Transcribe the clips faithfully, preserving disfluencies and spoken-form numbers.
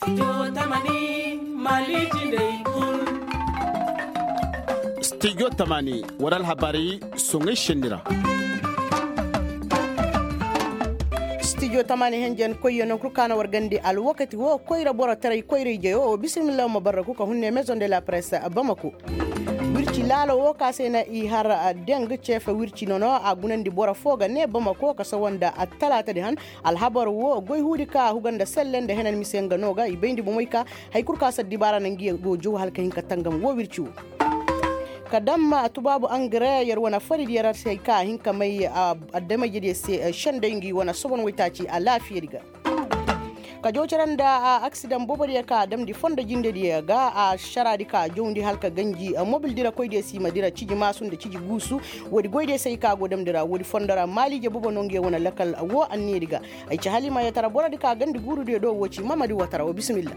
Studio Tamani Maliki Day Kul. Studio Tamani waral habari songe shendira. Studio Tamani henjen koyo non krukana wargandi al wakati wo koyra bora taray koyra jeyo bismillah mubaraku ka hunne maison de la presse à Bamako. Wirci lalo wo ka sena i har deng chef wirci nono a gunandi bora foga ne Bamako ka sawanda a talata de han al habar wo goy hudi ka huganda sellende henen misenga noga i bendi bo moyka hay kurka sa dibara nangi go jo halka hinka tangam wo wirci wo kadamma tubabu angre yar wana farid yarar sai ka hinka mai addama jide sai shandangi wana sobon waitaci a lafiya diga ka jocaran da accident bobari ka dam di fonda jinde di ga a sharadi ka jondi halka ganji mobil dira koyde si madira ciji masun da ciji gusu wodi goyde sai ka godam dira wodi fondara mali je bobo nonge wana lakal wo anni diga ay ci halima ya tara boradi ka gandi guru de do woci mamadi watara wa bismillah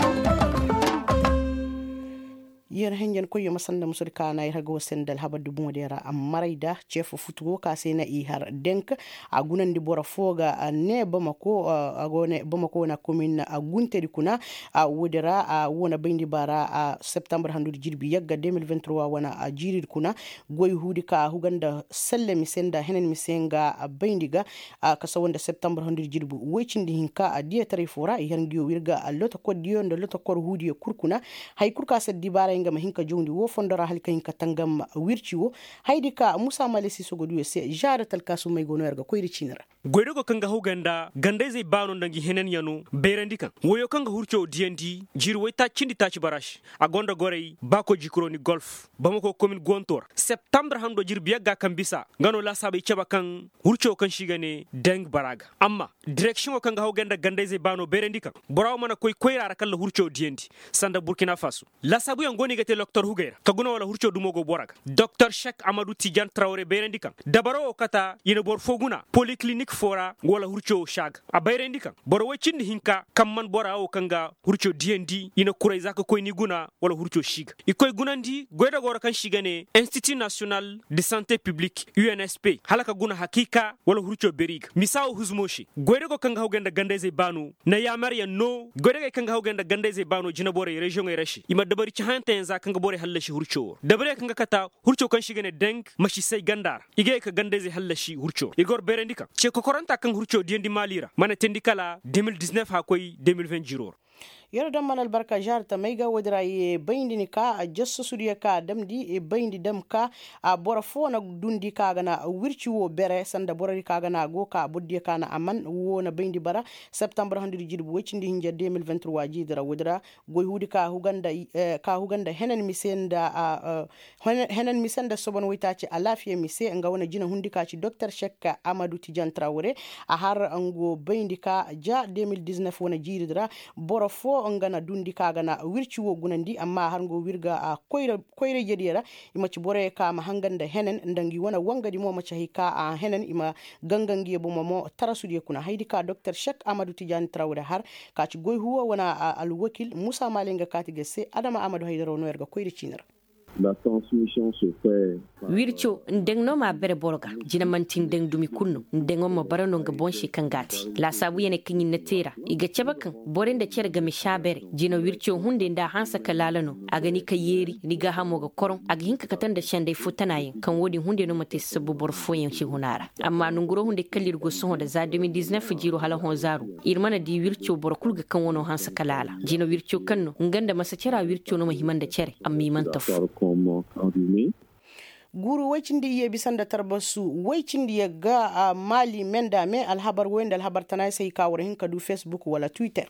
yer henjen koyo masanda musuri kana ir hago sendal habadu modera am marayda chef futugo ka sena i har denk a gunandi bora foga ne Bamako agone Bamako na commune a gunteri kuna a wodera a wona bindi bara a september handu jirbi yagga deux mille vingt-trois wana a jirir kuna goy hudi ka huganda selle mi senda henen mi senga a bindiga a kasawonda september handu jirbi wecindi hinka a dia tarifora i hangiyo wirga a lota kodiyo ndo lota kor hudi kurkuna hay kurka seddi bara ma hinka jondi wo fondora halka hinka tangam wirci wo haydi ka Musa Malesi sogodu se jara talkasu mai gono erga koyri cinara goydo ko kanga huganda gande zai bano dangi henen yanu berandika woyo kanga hurcho D N D jirwai ta cindi ta ci barash a gonda gorei bako jikroni golf Bamako commune gontor september hando jirbiya ga kambisa ngano la sabai ceba kan hurcho kan shigane deng baraga amma direction ko kanga huganda gande zai bano berandika boraw mana koy koyra rakalla hurcho D N D sanda Burkina Faso la sabu ngoni gate docteur Hugera kaguna wala hurcho dumogo boraga docteur Cheikh Amadou Tidiane Traoré berandika dabaro kata yene bor foguna polyclinique fora wala hurcho shag a bayrandika boro wacindi hinka kamman bora o kanga hurcho D N D ina kuray zaka koy ni guna wala hurcho shiga ikoy gunandi goyda gora kan shigane Institut National de Santé Publique U N S P halaka guna hakika wala hurcho beriga misaw huzmoshi goyda go kanga hawganda gandeze banu na yamariya no goyda kanga hawganda gandeze banu jina bore region e rashi ima dabari ci hanta za kanga bore hallashi hurcho dabare kanga kata hurcho kan shigane deng mashi sai gandar ige ka gandeze hallashi hurcho igor berendika ce ko koranta kan hurcho diendi malira mana tendikala deux mille dix-neuf ha koy deux mille vingt jiror yaro dam manal barka jarta maiga wadira e bayndini ka a jasso sudiya ka damdi e bayndi dam ka a bora fona dundi ka gana wirci wo bere sanda borari ka gana go ka buddi ka na aman wona bayndi bara september handu jirbu wecindi hinja deux mille vingt-trois jidira wadira goy hudi ka huganda ka huganda henen misenda a henen misenda sobon witaci a lafiya mise nga wona jina hundi ka ci docteur Cheikh Amadou Tidiane Traoré a har ango bayndi ka ja deux mille dix-neuf wona jidira bora fo ngana dundi kaga na wirci wo gunandi amma har ngo wirga a koyre koyre jediyara ima ci bore ka ma hanganda henen ndangi wona wangadi mo ma ci ka a henen ima gangangi bo mo tarasude kuna haydi ka docteur Cheikh Amadou Tidiane Traoré har ka ci goy huwa wona al wakil Musa Malenga katige se Adama Amadou Haydara no erga koyre cinara la transmission se fait wircho ndeng no ma bere borga jina mantin deng dumi kunno ndengo mo barano nga bonshi kangati la sabu yene kinyi netera iga chabakan borenda cerga me shabere jina wircho hunde nda hansa kalalano agani ka yeri ni ga hamo ga koron aga hinka katanda shande futanayin kan wodi hunde no mate sabu bor foyen shi hunara amma nunguro hunde kallir go son da za deux mille dix-neuf jiro hala hon zaru irmana di wircho bor kulga kan wono hansa kalala jina wircho kanno nganda masa cera wircho no mahimanda cere ammi man taf guru waycindi ye bisanda tarbasu waycindi ye ga mali menda me alhabar wenda alhabar tanay sai ka wara hinka du Facebook wala Twitter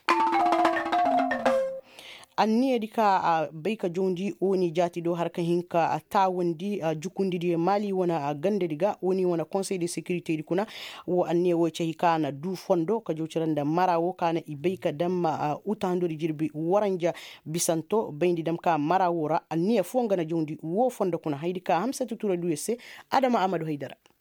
anni edika a baika jondi oni jati do harka hinka a tawundi a jukundi di mali wana a gande diga oni wana conseil de sécurité di kuna wo anni wo ce hikana du fondo ka jociranda marawo kana i baika damma a utando di jirbi waranja bisanto bayndi dam ka marawora anni fonga na jondi wo fondo kuna haydika hamsatu tura du ese Adama Amadou Haydara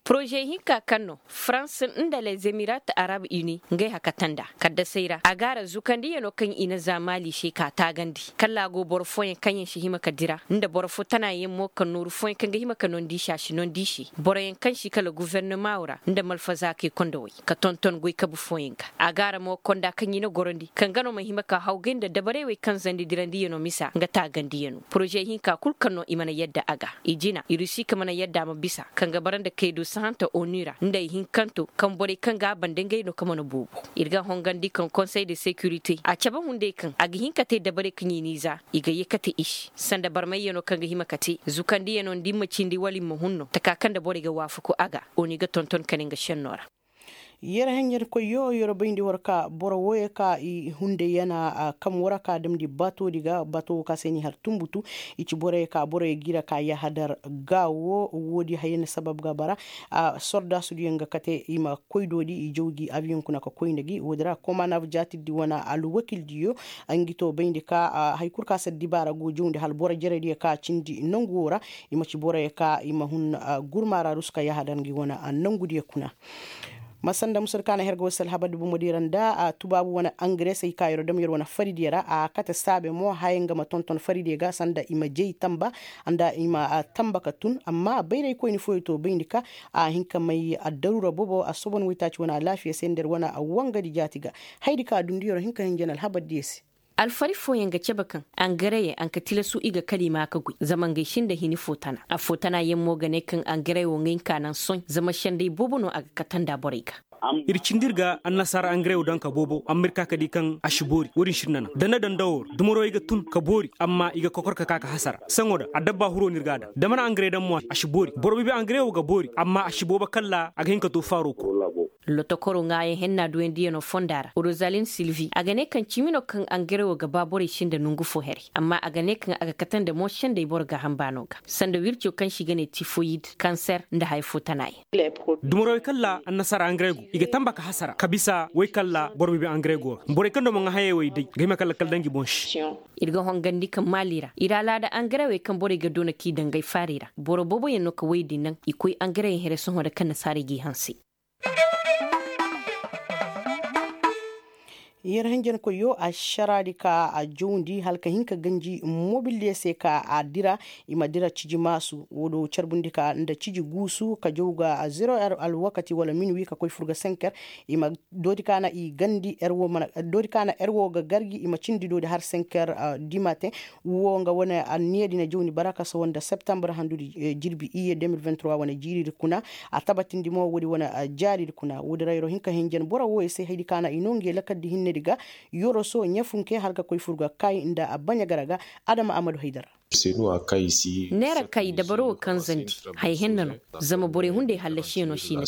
projet hinka kanno France inda les Emirates Arab Uni ngai hakatanda kadda seira agara zukandi yano kan ina zamali shi ka tagandi kalla go borfoyen kanyen shi hima kadira inda borfo tana yin mo kan nur foyen kan hima kanon disha shi non dishi boroyen kan shi kala gouvernement ora inda malfaza ke kondowi ka tonton goy kabu foyen ka agara mo konda kan yina gorondi kan gano ma hima ka hawgenda da barewe kan zandi dirandi yano misa nga tagandi yano projet hinka kul kanno imana yadda aga ijina irusi kamana yadda ma bisa kan gabaran da kedo santa onura inda hinkanto kan bore kan ga bandengai no kamana bubu irga hongandi kan conseil de sécurité a caba hunde kan agi hinkate da bare kan yiniza iga yekate ish sanda barmai yano kan ga himakate zukandi yano ndimma cindi wali mohunno takakan da bore ga wafuko aga oni ga tonton kaninga shennora yera hanyar ko yo yoro bindi warka boro woye ka i hunde yana uh, kam waraka dem di bato diga bato ka seni har tumbutu ichi bore ka bore gira ka ya hadar gawo wodi hayene sabab ga bara uh, sorda su yenga kate ima koydodi i jowgi avion kuna ko koynegi wodra koma nav jati di wana alu wakil diyo angito bindi ka uh, hay kurka sa dibara go jonde hal bore jere di ka cindi nongora ima ci bore ka ima hun uh, gurmara ruska ya hadangi wana uh, nongudi kuna masanda musulkana hergo wasal habadu bu mudiran da a tubabu wana engrais sai kayro dam yor wana faridiyara a kata sabe mo hayenga ma tonton faride ga sanda ima jey tamba anda ima a tamba katun amma bayray ko ni foyto bayndika a hinka mai a darura bobo a sobon witaci wana lafiya sender wana a wanga di jatiga haydika dundiyoro hinka hinjenal habadiyesi alfari foyen ga cebakan an garaye an ka tilasu iga kalima ka gui zaman gaishin da hini fotana a fotana yin mogane kan an garaye wongin kanan son zama shandai bobono a katanda boreka ircindirga an nasara an garaye dan ka bobo amirka ka di kan ashibori wurin shirnana dana dan dawo dumoro iga tun ka bori amma iga kokorka kaka hasara sangoda a dabba huro nirgada da mana an garaye dan mo ashibori borbi bi an garaye ga bori amma ashiboba kalla a hinka to faro ko lotokoro ngaye henna duen dieno fondara Rosaline Sylvie agane kan chimino kan angere ga babore shinda nungu fo heri amma agane kan aga katanda mo shinde borga hambano ga sanda wircho kan shigane typhoid cancer nda hay fotanai dumoro kala annasara angrego iga tambaka hasara kabisa way kala borbi bi angrego bore kando mo haye way de gima kala kala dangi bonsh irga hongandi kan malira irala da angrewe kan bore ga dona ki dangai farira boro bobo yenno ka waydi nan ikoi angre here son hoda kan nasari gi hansi yer hanjen ko yo a sharadi ka a jondi halka hinka ganji mobile se ka a dira ima dira ciji masu wodo charbundi ka nda ciji gusu ka jowga a zero er al wakati wala minwi ka koy furga cinq heures ima dodi kana i gandi erwo mana dodi kana erwo ga gargi ima cindi dodi har cinq heures uh, du matin wo nga wona a niedi na joni baraka so wonda septembre handudi uh, jirbi iye deux mille vingt-trois wana jiri kuna a tabatindi mo wodi wana uh, jari kuna wodi rayro hinka henjen bora wo e se haydi kana inonge lakadi hinne diga yoro so nyafunke halka koy furga kai inda abanya garaga Adama Amadou Haidara senu akai si nera kai da baro kan zandi hay hennano zama bore hunde halashi no shine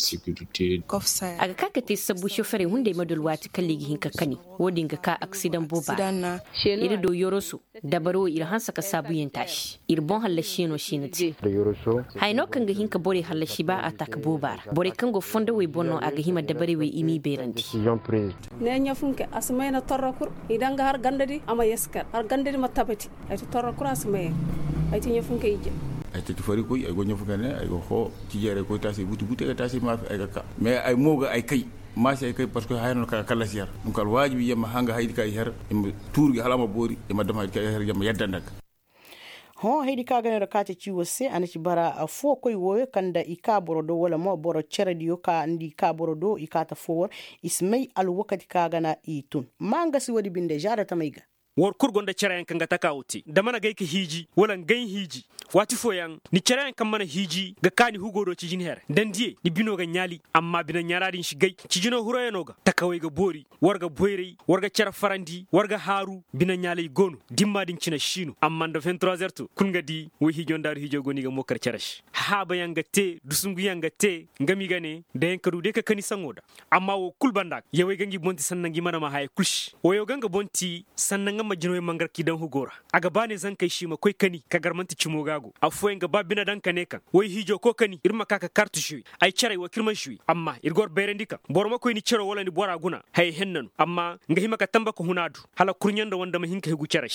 aga kaka te sabu shofere hunde madul wati kalligi hinka kani wodi nga ka accident boba iri do yoro so da baro ira hansa ka sabu yin tashi ir bon halashi no shine ti hay no kan ga hinka bore halashi ba ataka boba bore kan go fonda we bonno aga hima da bare we imi berandi ne nyafunke asmayna torrakur idan ga har gandadi ama yeskar har gandadi matabati ay torrakur asmay ay ti nyafunke ije ay ti fari ko ay go nyafunke ne ay go ho ci jere ko tasi butu butu ka tasi ma ay ka mais ay moga ay kay ma say kay parce que hayno ka kala siyar dum kal wajibi yema hanga haydi kay her tourgi halama bori e madama haydi kay her yema yaddandak ho hedi kaga ne rakati ciwo se anaci bara a fo koy woyo kanda ika borodo wala mo boro cerediyo ka ndi ka borodo ikata for ismay al wakati kaga na itun manga si wadi binde jara tamayga wor kurgonda cerayen kanga takawuti da mana gayka hiji wala gain hiji wati foyan ni cerayen kan mana hiji ga kani hugodo ci jin her dan die ni bino ga nyali amma bina nyaradin shi gay ci jino huroyeno ga takawai ga bori warga boyri warga cera farandi warga haru bina nyali gonu dimmadin cina shinu amma da vingt-trois heures to kun ga di wi hijon dar hijo goni ga mokar cerash ha bayan ga te dusungu yanga te ngami gane da yankaru de ka kani sangoda amma wo kulbandak yewe gangi bonti sannan gi mana ma hay kulsh woyo ganga bonti sannan ma jinoy mangar kidan hugora aga bane zan kai shi ma koi kani ka garmanti cimo gago afoyen ga babina dan kane kan wai hijo ko kani irma kaka kartu shi ai cere wa kirman shi amma irgor berendika borma koi ni cero wala ni bora guna hay hennan amma nga himaka tamba ko hunadu hala kurnyanda wanda ma hinka higu cerash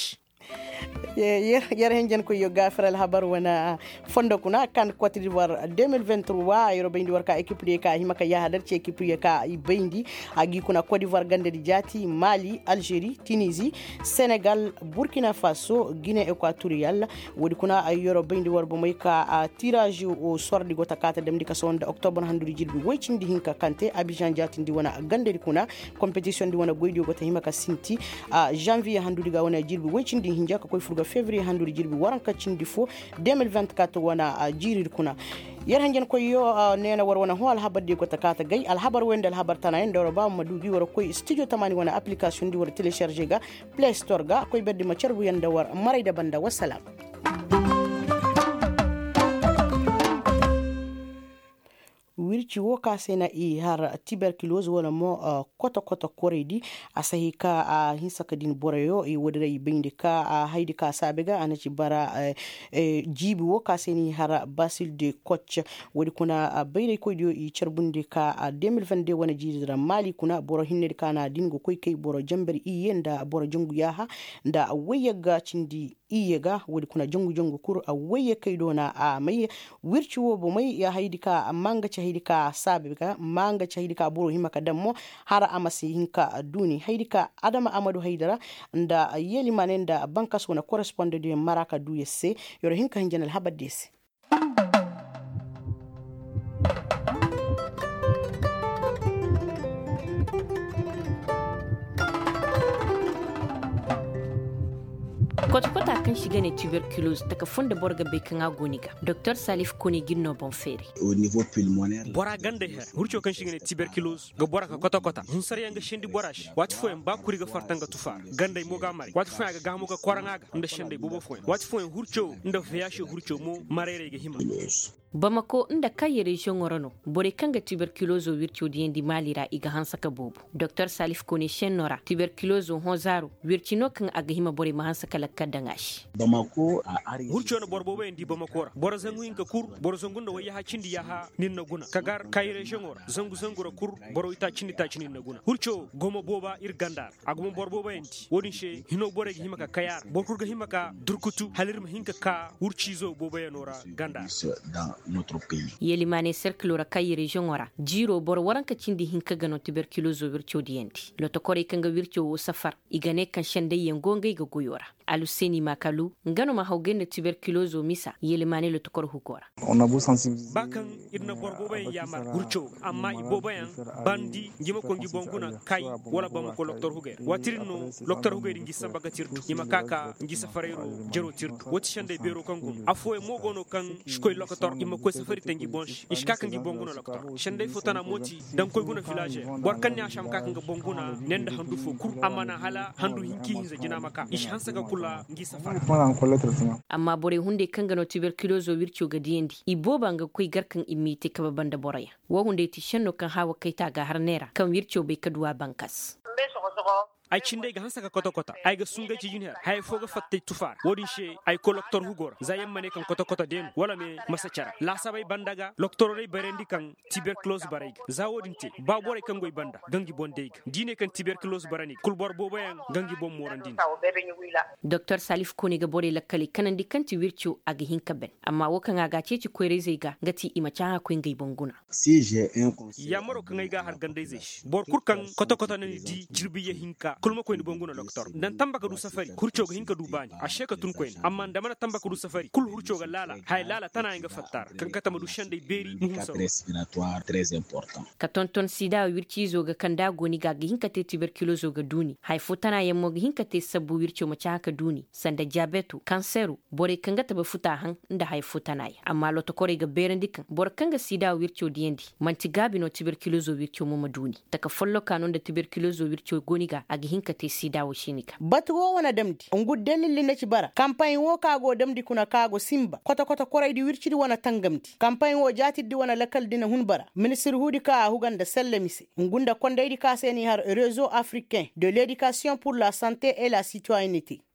yer henjen ko yo gafral habar wana fondo kuna kan Côte d'Ivoire deux mille vingt-trois yoro bendi warka équipe de ka himaka ya hadar ci équipe de ka bendi agi kuna Côte d'Ivoire gande di jati Mali Algérie Tunisie Sénégal Burkina Faso Guinée équatoriale wodi kuna yoro bendi war bo moy ka tirage au sort di gota kata dem di ka sonda octobre handu jilbi waycindi hinka kante Abidjan jati ndi wana gande di kuna compétition di wana goydi gota himaka sinti janvier handu diga wana jilbi waycindi hinja ko furga février handu jilbi waranka cindi fo deux mille vingt-quatre wana jirir kuna yer hanjen ko yo nena war wana ho al habadde ko takata gay al habar wende al habar tana en doro ba madugi wara koy studio tamani wana application di wara télécharger ga play store ga koy beddi ma cerbu yanda war marayda banda wassalam. wirci wo ka sena i har tuberculose wala mo uh, koto koto koredi asahi ka uh, hinsaka din borayo i wodira i bindi ka uh, haidi ka sabega anaci bara uh, uh, jibi wo ka seni har basil de coach wodi kuna uh, bayre ko dio i cerbundi ka uh, deux mille vingt-deux wana jidira mali kuna boro hinne kana dingo koy kay boro jamberi i yenda boro jongu yaha nda wayaga cindi iyega wodi kuna jongu jongu kur a waye kay dona a may wirci wo bo may ya haidi ka manga haidi ka sabe ka manga haidi ka buru himaka dammo hara amasi hinka duni haidi ka Adama Amadou Haidara nda yeli manenda bankas wona correspondent de Maraka du yesse yoro hinka hinjanal habadese. Kota kota kan shiga ne tuberculose daga funda borga bai kan agoniga. Docteur Salif Kone ginno bon feri. Au niveau pulmonaire. Bora gande her. Hurcho kan shiga ne tuberculose ga bora ka kota kota. Hun sari yanga shindi borash. Wati foyen ba kuri ga fartanga tufar. Gande mo ga mari. Wati foyen ga gamu ga koranga ga nda shinde bobo foyen. Wati foyen hurcho nda viyashe hurcho mo marere ga hima. Bamako inda kayi region Orono bore kanga tuberculose wircho di malira iga hansaka bobu. Docteur Salif Kone shenora tuberculose honzaro wirchino kan aga hima bore mahansaka lakadangash. Bamako a ari hurcho na borbo be ndi Bamako bora zangu inga kur bora zangu ndo waya ha chindi ya ha ninna guna kagar kayi region ora zangu zangu ra kur boro ita chindi ta chindi na guna hurcho gomo boba irgandar agumo borbo be ndi wodin she hino bore ga hima ka kayar borkur ga hima ka durkutu halirma hinka ka hurchizo boba ya nora gandar notre pays. Yeli mane cercle ra kay region ora jiro bor waranka cindi hinka gano tuberculose wircho dienti loto kore kanga wircho wo safar igane kan shende yengonga iga goyora aluseni makalu ngano ma hawgende tuberculose misa yeli mane loto kor hukora on a beau sensibiliser bakan irna borbo bayan yamar wircho amma ibo bayan bandi ngima ko ngi bonguna kay wala bam ko docteur huger watirino docteur huger ngi sambaga tirtu yima kaka ngi safarero jero tirtu wati shende bero kangum afoy mo gono kan shkoy lokator ko safari tangi bonsh iskaka ngi bonguna loktor shende fotana moti dan koy guna village bor kan ya sham kaka ngi bonguna nenda handu fo kur amana hala handu hinki hinza jina maka ish hansaka kula ngi safari amma bore hunde kanga no tuberculose wircho gadiendi iboba nga koy garkan imite kaba banda boraya wo hunde ti shenno kan hawa kaita ga harnera kan wircho be kadwa bankas ay cinde ga hansaka kota kota ay ga sunga ci junher hay foga fatte tufar wodin she ay ko docteur hugor zayam mané kan kota kota dem wala me masacara la sabay bandaga docteur ray barendi kan tuberculose barayg za wodinte ba bore kan goy banda gangi bondeyg dine kan tuberculose barani kul bor bobo yan gangi bom morandin docteur Salif Kone ga bore lakkali kanandi kanti wircho aga hinka ben amma wokan aga ceci ko rezega ngati imacha ha ko ngai bonguna si j'ai un conseil ya maro kan ga har gandeze bor kur kan kota kota nani di jirbi ya hinka kulma ko ni bonguna docteur dan tambaka du safari hurcho ga hinka du bani a sheka tun ko amma da mana tambaka du safari kul hurcho ga lala hay lala tana nga fattar kan kata madu shande beri mu so respiratoire très important ka tonton sida wirci zo ga kanda goni ga hinka te tuberculose ga duni hay futana yammo ga hinka te sabu wircho ma chaka duni sanda diabetu canceru bore kanga ta ba futa han inda hay futana amma loto kore ga berendikan bor kanga sida wircho diendi manti gabi no tuberculose wircho mu maduni taka follo kanon da tuberculose wircho goni ga aga hinka te sida wo shinika batu wo wana damdi ngu delili na ci bara campagne wo kago damdi kuna kago simba kota kota koray di wirci di wana tangamti campagne wo jati di wana lakal dina hun bara ministre hudi ka huganda sellemise ngunda konde di ka seni har réseau africain de l'éducation pour la santé et la citoyenneté